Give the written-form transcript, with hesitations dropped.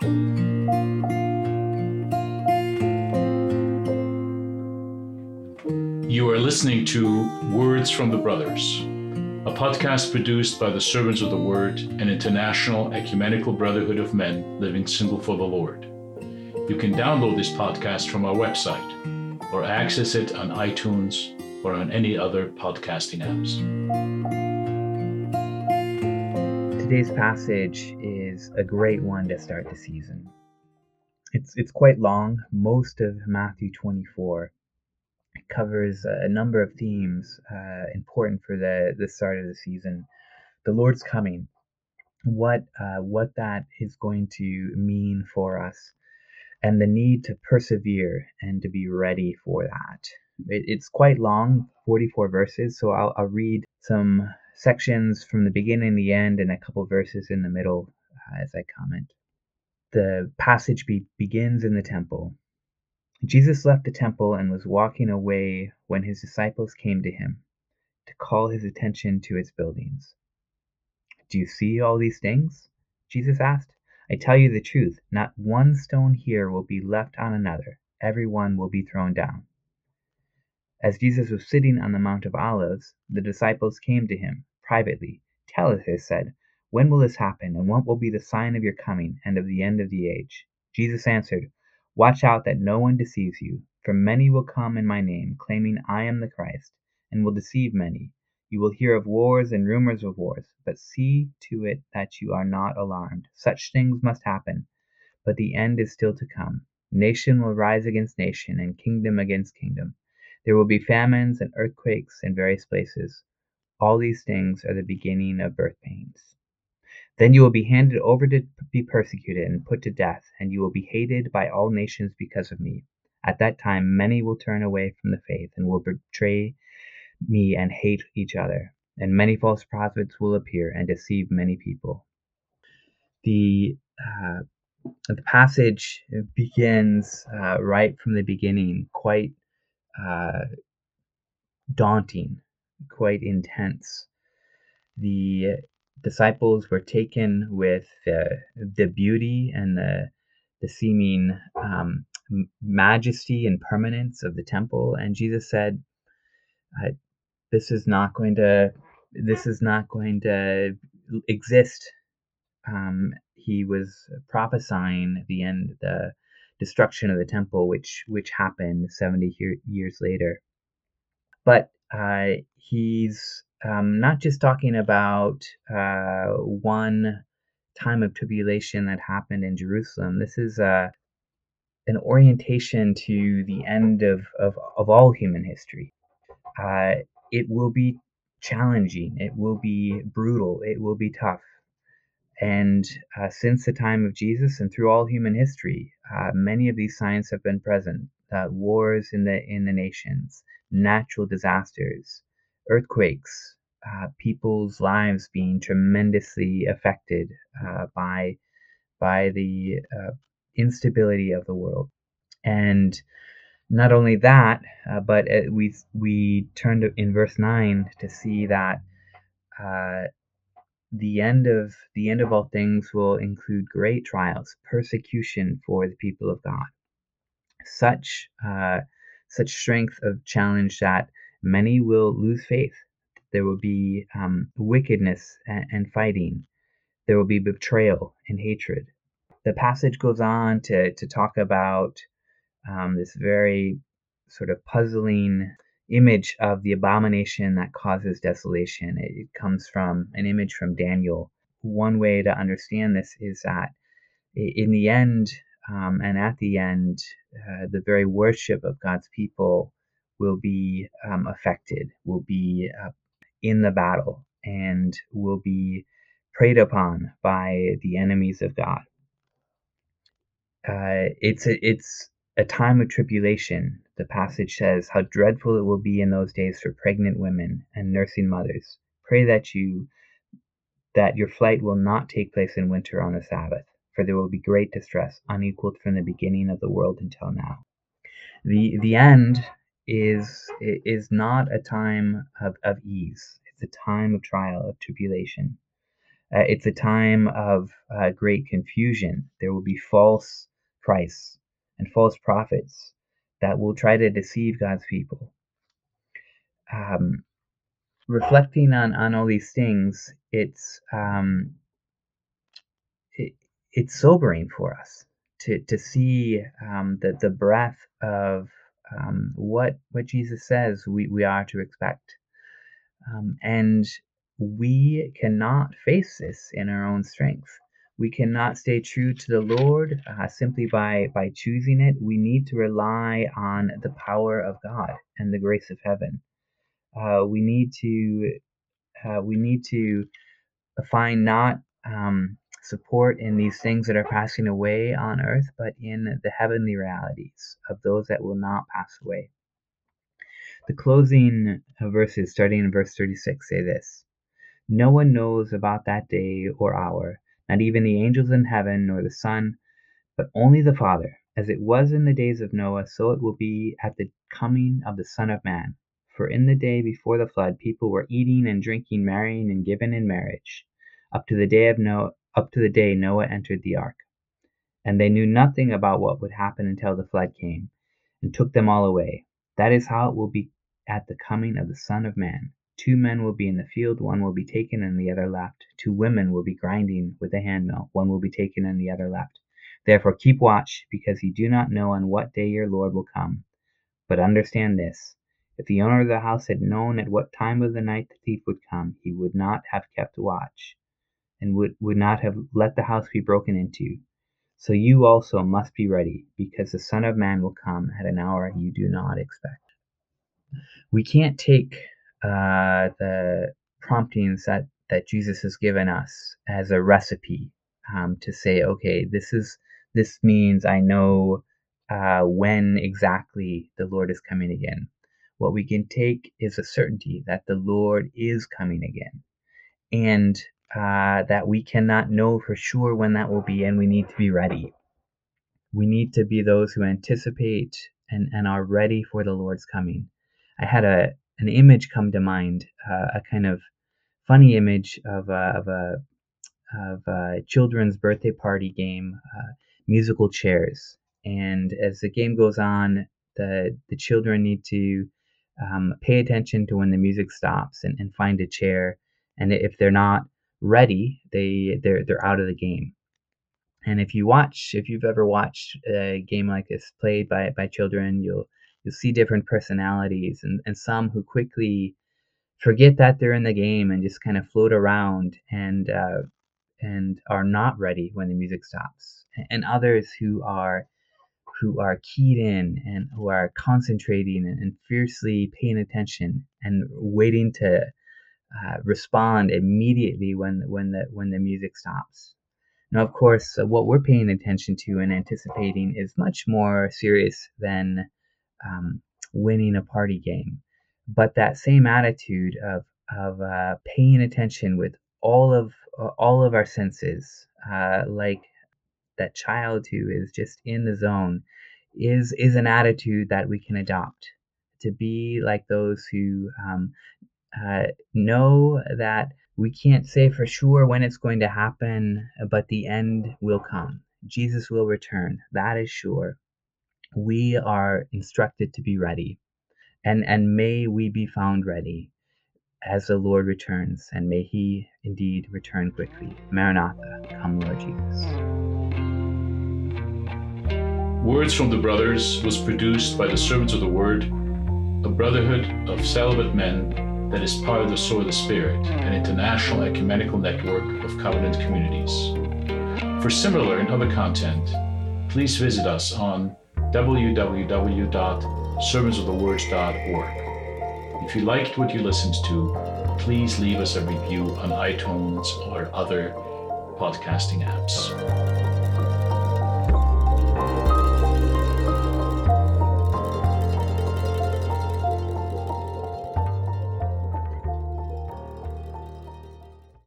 You are listening to Words from the Brothers, a podcast produced by the Servants of the Word, an international ecumenical brotherhood of men living single for the Lord. You can download this podcast from our website or access it on iTunes or on any other podcasting apps. Today's passage is a great one to start the season. It's quite long. Most of Matthew 24 covers a number of themes important for the start of the season. The Lord's coming, what that is going to mean for us, and the need to persevere and to be ready for that. It's quite long, 44 verses, so I'll read some sections from the beginning and the end and a couple verses in the middle as I comment. The passage begins in the temple. Jesus left the temple and was walking away when his disciples came to him to call his attention to its buildings. "Do you see all these things?" Jesus asked. "I tell you the truth, not one stone here will be left on another. Every one will be thrown down." As Jesus was sitting on the Mount of Olives, the disciples came to him privately. "Tell us," they said, "when will this happen, and what will be the sign of your coming and of the end of the age?" Jesus answered, "Watch out that no one deceives you, for many will come in my name, claiming I am the Christ, and will deceive many. You will hear of wars and rumors of wars, but see to it that you are not alarmed. Such things must happen, but the end is still to come. Nation will rise against nation, and kingdom against kingdom. There will be famines and earthquakes in various places. All these things are the beginning of birth pains. Then you will be handed over to be persecuted and put to death, and you will be hated by all nations because of me. At that time many will turn away from the faith and will betray me and hate each other, and many false prophets will appear and deceive many people." The passage begins right from the beginning, quite daunting, quite intense. The disciples were taken with the beauty and the seeming majesty and permanence of the temple, and Jesus said, "This is not going to exist." He was prophesying the end, the destruction of the temple, which happened 70 years later. But he's not just talking about one time of tribulation that happened in Jerusalem. This is an orientation to the end of all human history. It will be challenging. It will be brutal. It will be tough. And since the time of Jesus and through all human history, many of these signs have been present. Wars in the nations, natural disasters, earthquakes, people's lives being tremendously affected by the instability of the world. And not only that, but we turn to in verse 9 to see that the end of all things will include great trials, persecution for the people of God. Such strength of challenge that many will lose faith. There will be wickedness and fighting. There will be betrayal and hatred. The passage goes on to talk about this very sort of puzzling image of the abomination that causes desolation. It comes from an image from Daniel. One way to understand this is that in the end and at the end, the very worship of God's people will be affected, will be in the battle, and will be preyed upon by the enemies of God. It's a time of tribulation. The passage says, "How dreadful it will be in those days for pregnant women and nursing mothers. Pray that your flight will not take place in winter on the Sabbath, for there will be great distress, unequaled from the beginning of the world until now." The end is not a time of ease. It's a time of trial, of tribulation. It's a time of great confusion. There will be false Christs and false prophets that will try to deceive God's people. Um, Reflecting on all these things, it, it's sobering for us to see the breadth of what Jesus says we are to expect. And we cannot face this in our own strength. We cannot stay true to the Lord simply by choosing it. We need to rely on the power of God and the grace of heaven. We need to find not support in these things that are passing away on earth, but in the heavenly realities of those that will not pass away. The closing verses, starting in verse 36, say this: No one knows about that day or hour, not even the angels in heaven, nor the Son, but only the Father. As it was in the days of Noah, so it will be at the coming of the Son of Man. For in the day before the flood, people were eating and drinking, marrying and given in marriage, up to the day Noah entered the ark. And they knew nothing about what would happen until the flood came and took them all away. That is how it will be at the coming of the Son of Man. 2 men will be in the field, one will be taken and the other left. 2 women will be grinding with a handmill, one will be taken and the other left. Therefore keep watch, because you do not know on what day your Lord will come. But understand this: if the owner of the house had known at what time of the night the thief would come, he would not have kept watch, and would not have let the house be broken into. So you also must be ready, because the Son of Man will come at an hour you do not expect. We can't take the promptings that Jesus has given us as a recipe to say, okay, this means I know when exactly the Lord is coming again. What we can take is a certainty that the Lord is coming again, and that we cannot know for sure when that will be, and we need to be ready. We need to be those who anticipate and are ready for the Lord's coming. I had an image come to mind, a kind of funny image of a children's birthday party game, musical chairs. And as the game goes on, the children need to pay attention to when the music stops and find a chair. And if they're not ready, they're out of the game. And if you've ever watched a game like this played by children, you'll see different personalities, and some who quickly forget that they're in the game and just kind of float around and are not ready when the music stops, and others who are keyed in and who are concentrating and fiercely paying attention and waiting to respond immediately when the music stops. Now, of course, what we're paying attention to and anticipating is much more serious than winning a party game. But that same attitude of paying attention with all of our senses, like that child who is just in the zone, is an attitude that we can adopt, to be like those who know that we can't say for sure when it's going to happen, but the end will come. Jesus will return. That is sure. We are instructed to be ready. And may we be found ready as the Lord returns, and may he indeed return quickly. Maranatha, come Lord Jesus. Words from the Brothers was produced by the Servants of the Word, a brotherhood of celibate men that is part of the Sword of the Spirit, an international ecumenical network of covenant communities. For similar and other content, please visit us on www.servantsofthewords.org. If you liked what you listened to, please leave us a review on iTunes or other podcasting apps.